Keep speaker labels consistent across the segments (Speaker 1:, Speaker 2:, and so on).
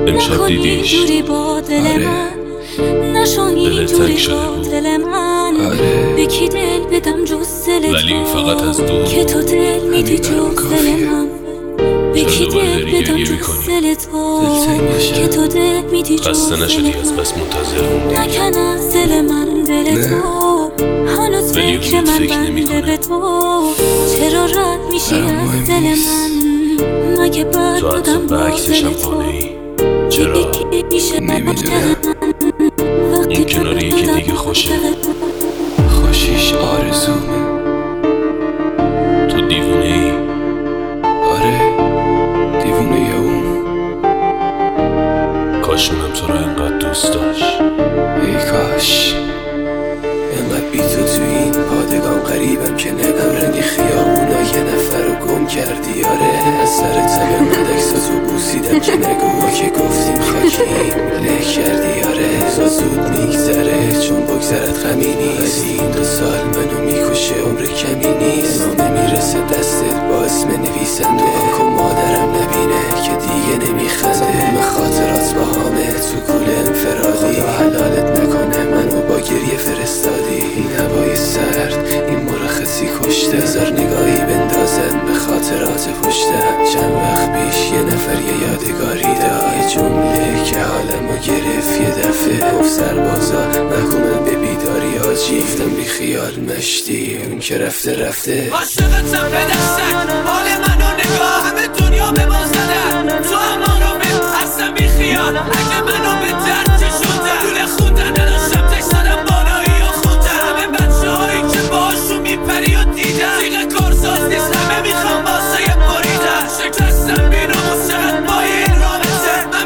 Speaker 1: امشب دیدیش؟ دلت تنگ شده بود.
Speaker 2: بکی دل بدم جز دل
Speaker 1: ولی فقط از دور
Speaker 2: که تو دل میدی جز دل من. بکی دل بدم جز دل تو که تو دل میدی جز
Speaker 1: خسته
Speaker 2: دل
Speaker 1: نشدی از
Speaker 2: من.
Speaker 1: بس منتظر موندی؟
Speaker 2: نکن از دل من دل تو هنوز
Speaker 1: ولی
Speaker 2: فکر
Speaker 1: امید
Speaker 2: من
Speaker 1: فکر
Speaker 2: بنده
Speaker 1: نمی‌کنه.
Speaker 2: به تو. چرا رد میشی از دل من؟ مگه بد
Speaker 1: تو حتی
Speaker 2: بودم
Speaker 1: به
Speaker 2: با
Speaker 1: عکسشم
Speaker 2: دل تو؟
Speaker 1: قانعی؟ چرا؟
Speaker 2: نمیدونم
Speaker 1: اون کنار یکی دیگه خوشه.
Speaker 3: خوشیش آرزومه.
Speaker 1: تو دیوونه ای؟
Speaker 3: آره دیوونه اون.
Speaker 1: کاش اونم تو رو انقدر دوست داشت.
Speaker 3: ای کاش انقدر بی تو این پادگان قریبم که نگم رنگ خیابونا یه نفر رو گم کردی. آره از سر تبه مدکساتو بوسیدم که نگوها که گفتیم خاکیم له کردی. آره زود میگذره چون بگذرت غمی نیست. این 2 سال منو میکشه عمر کمی نیست. نامه میرسه دستت با اسم نویسنده. کن مادرم نبینه که دیگه نمیخنده. خاطرات با همه تو کول انفرادی. خدا حلالت نکنه منو با گریه فرستادی. این هوای سرد این مرخصی کشته. بذار نگاهی بندازن به خاطرات پشتم. چند وقت پیش یه نفر یه یادگاری داد. یه جمله که حالمو گرفت یه دفعه گفت سربازا محکومن به بیداری آجی. گفتم بی خیال مشتی اون که رفته رفته.
Speaker 4: عاشقتم به دستک حال منو نگاه. همه دنیا به ما زدن تو اما رو به اصلا بی خیال. اگه منو به درد کشوندن لوله خوندن نداشتم تک زدم بالایی و خوندن. همه بچه هایی که باشون میپری و دیدن دیگه کارساز نیست همه میخوام واسه بریدن. شکستم بینو مستقد با این رابطه. من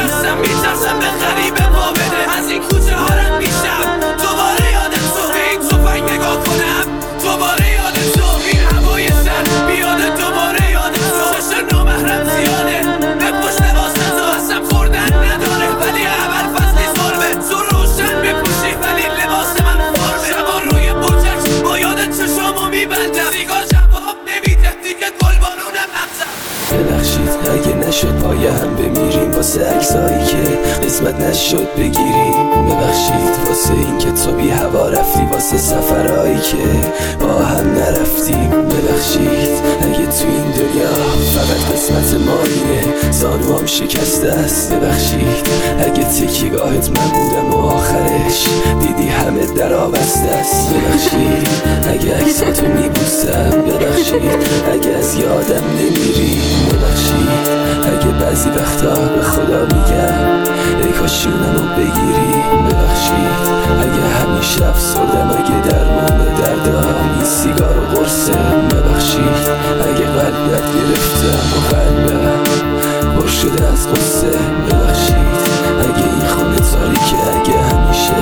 Speaker 4: میترسم به غریبه ما بده. از این کوچه ها رد میشم دوباره یادم تو. به این توفنگ نگاه کنم دوباره یادم تو. این هوای سر بیاد دوباره یادم تو. چشم نامحرم زیاده به پشت واسه تو. اصلا خوردن نداره ولی اول فصلی ظلمه. تو روشن بپوشی ولی لباس من فرمه. شبا روی برجک با یادت چشامو میبندم. سیگار جواب نمیده دیگه گلبانونم نبزم.
Speaker 3: ببخشید اگه نشد پای هم بمیریم واسه عکسایی که قسمت نشد بگیریم. ببخشید واسه این که تو بی هوا رفتی. واسه سفرهایی که با هم نرفتیم. ببخشید اگه تو این دنیا فقط قسمت ما اینه زانوام شکسته است. ببخشید اگه تکیگاهت من بودم و آخرش دیدی همه در آبسته است. ببخشید اگه عکساتو میبوسم. ببخشید اگه از یادم نمیری. ببخشید اگه بعضی وقتا به خدا میگم ای کاش اونمو بگیری. ببخشید اگه همیشه افسردم. اگه درمون به دردام این سیگار و قرصه. ببخشید اگه قلبت گرفتم و قلبم پر شده از قصه. ببخشید اگه این خونه تاریکه. اگه همیشه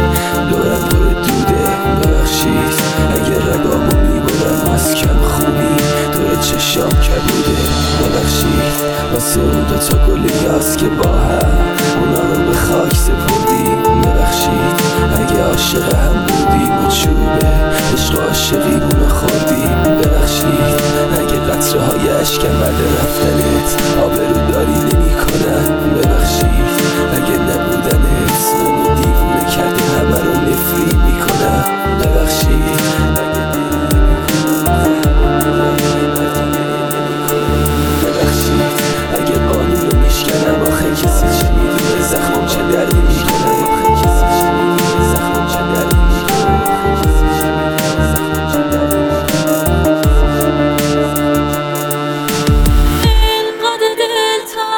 Speaker 3: دورم پر دوده. ببخشید اگه رگامو میبرم از کم خونی دور چشام کبوده. ببخشید واسه اون 2 تا گل یاس که با هم اونا رو به خاک سپردیم. ببخشید اگه عاشق هم بودیم و چوبه عشق عاشقیمونو خوردیم. ببخشید اگه قطره های اشکم بعد رفتنت آبرو داری نمی کنن. ببخشید اگه نبودنت منو دیوونه کرده همه رو نفرین می کنن. ببخشید اگه قانون رو میشکنم. آخه کسی چه میدونه زخمم چه دردی میکنه. آخه کسی چه میدونه زخمم چه دردی میکنه.
Speaker 2: اینقدر دلتنگ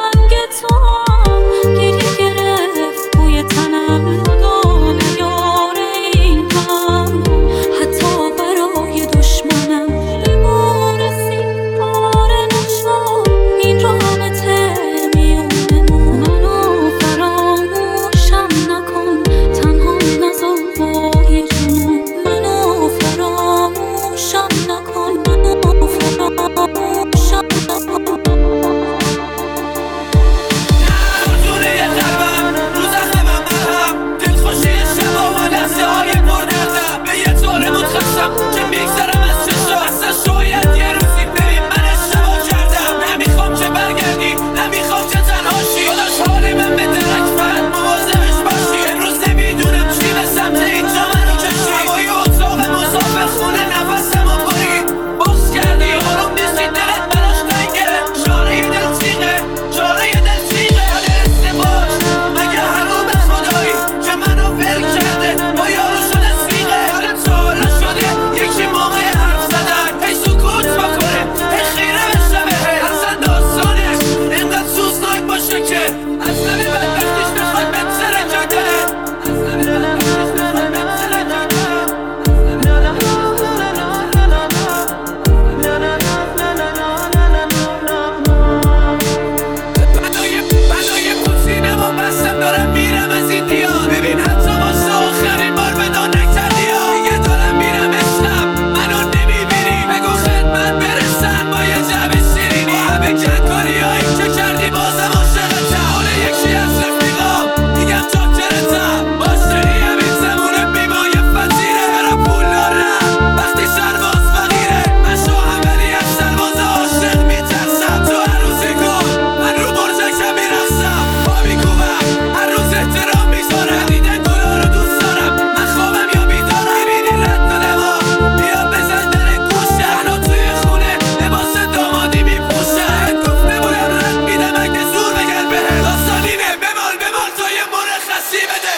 Speaker 4: مستم دارم میرم از این دیار. ببین حتی واسه آخرین بار ودا نکردی ها. دیگه دارم میرم عشقم منو نمیبینی. بگو خدمت برسن با یه جعبه شیرینی. همه کنکاری هایی که کردی بازم عاشقتم. حال یکی از رفیقام میگم چاکرتم. باشتری همین زمون بیمای فتیره. برا پول دارم وقتی سرباز فقیره. من شوهم ولی از سرباز عاشق میترسم. تو هر روزی کن من رو برجکم میرسم. با میکوبم هر روز احترام میذارم. دیدن گلا رو دوست دارم من خوابم یا بیدارم. میبینی رد دادم ها بیا بزن در گوشه. منو توی خونه لباس دامادی میپوشم. گفته بودم رد میدم اگه زور بگن بهم. داستانینه بمال تا یه مرخصی بده.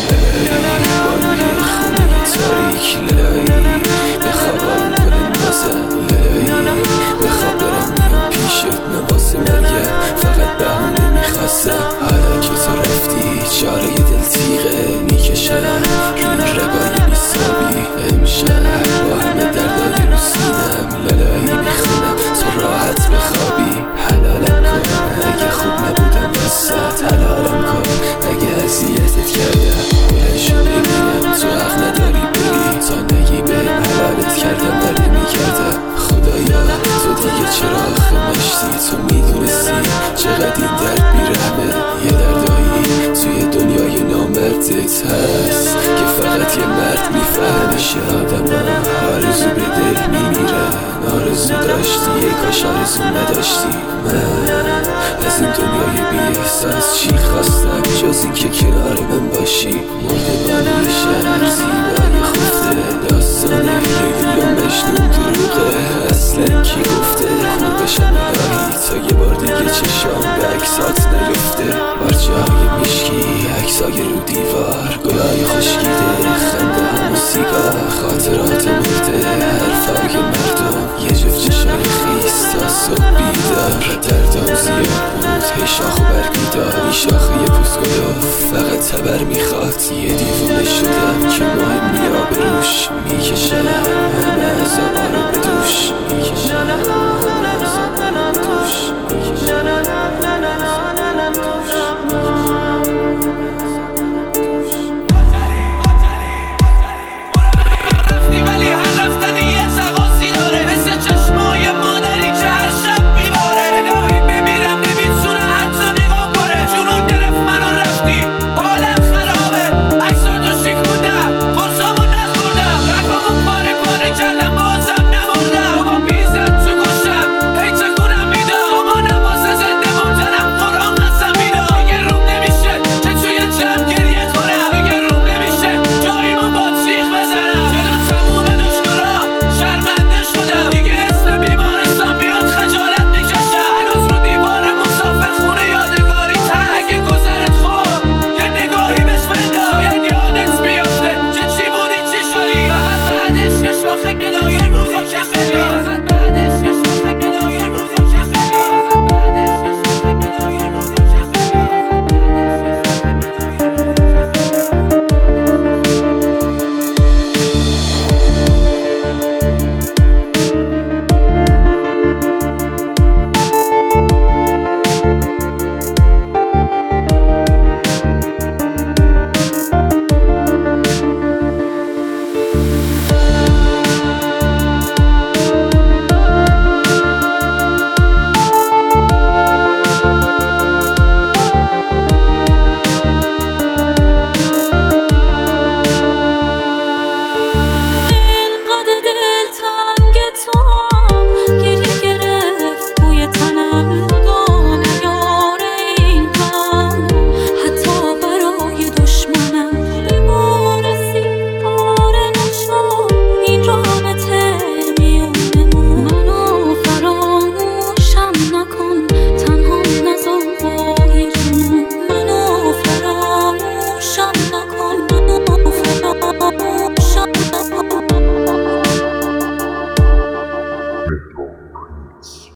Speaker 3: تاریک لایی بخوابم کنه نازم لایی بخواب دارم میام پیشت نواسه مرگه. فقط بهونه میخواستم حالا که تو رفتی چاره دل تیغه میکشم روی رگای بیسابی. امشب با همه دردای رو سینم لالایی میخونم تو راحت بخوابی. حلالم کن اگه خوب نبودم وسط. حلالم کن اگه اذیتت کردم. بلنشو ببینم تو حق نداری بری. تا نگی بهم حلالت کردم بر نمیکردم. خدایا تو دیگه چرا آخه مشتی. تو میدونستی چقدر این درد بیرحمه. یه دردایی توی دنیای نامردت هست که فقط یه مرد میفهمش. آدم آرزو به دل میمیره. آرزو داشتی یه کاش آرزو نداشتی. من از این دنیای بی احساس چی خواستم جز این که کنار من باشی. مردگانی شهر زیبای خفته. داستان لیلی و مجنون دروغه. اصلا کی گفته خور بشم الهی تا یه بار دیگه چشام به عکسات نیفته. بارچه های میشکی عکسای رو دیوار. گلای خشکیده خنده هم و سیگار. خاطرات مرده حرفای مردم. یه جفت چشای خیس تا صبح بیدار. دردام زیاد بود هی شاخ و برگیدار. این شاخه یه پوزگلو فقط تبر میخواد. یه دیوونه شدم که مهمی آبروش میکشم همه عذابا رو به دوش میکشم.